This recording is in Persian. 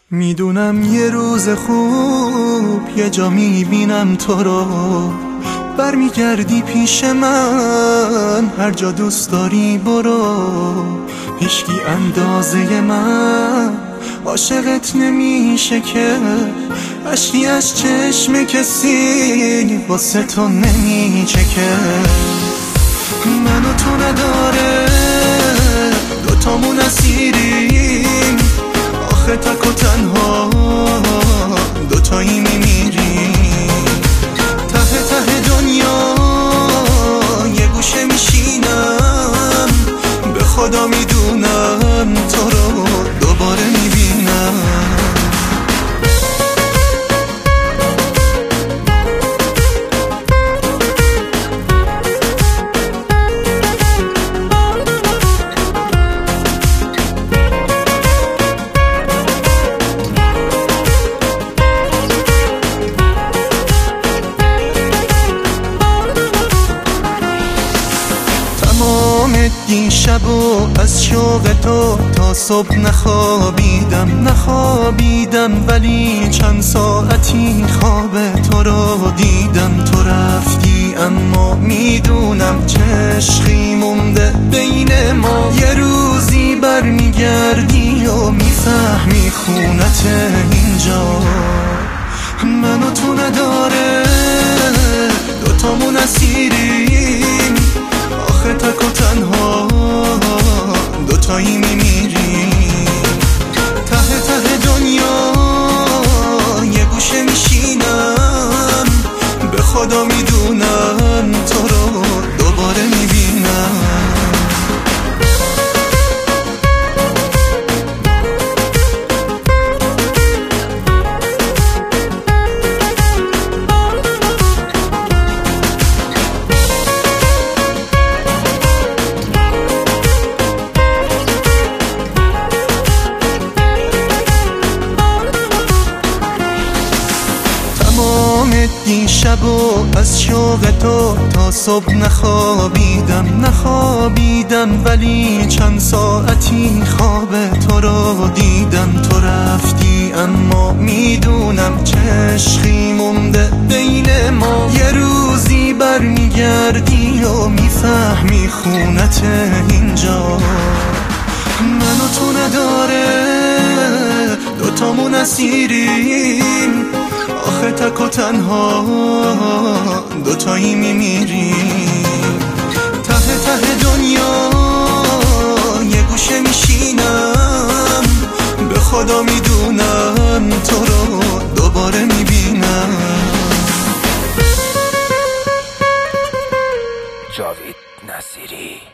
میدونم یه روز خوب یه جا میبینم تو رو، برمیگردی پیش من، هر جا دوست داری برو. هیچکی اندازه من عاشقت نمیشه که اشکی از چشم کسی واسه تو نمیچکه. منو تو نداره، دوتامون اسیریم، آخه تک و تنها دوتایی میمیریم. ته ته دنیا یه گوشه میشینم، به خدا میدونم تو رو دوباره میبینم. این شب و از شوق تو تا صبح نخوابیدم، ولی چند ساعتی خواب تو رو دیدم. تو رفتی اما میدونم چه عشقی مونده بین ما. یه روزی برمیگردی و میفهمی خونت اینجا. منو تو نداره، دوتامون اسیریم، آخه تک و تنها دوتایی میمیریم. ته ته دنیا یه گوشه میشینم، به خدا میدونم تو رو دوباره میبینم. این شب و از شوق تو تا صبح نخوابیدم، ولی چند ساعتی خواب تو رو دیدم. تو رفتی اما میدونم چه عشقی مونده بین ما. یه روزی برمیگردی و میفهمی خونت اینجا. منو تو نداره، دوتامون اسیریم، آخه تک و تنها دوتایی میمیریم. ته ته دنیا یه گوشه میشینم، به خدا میدونم تو رو دوباره میبینم. جاوید نصیری.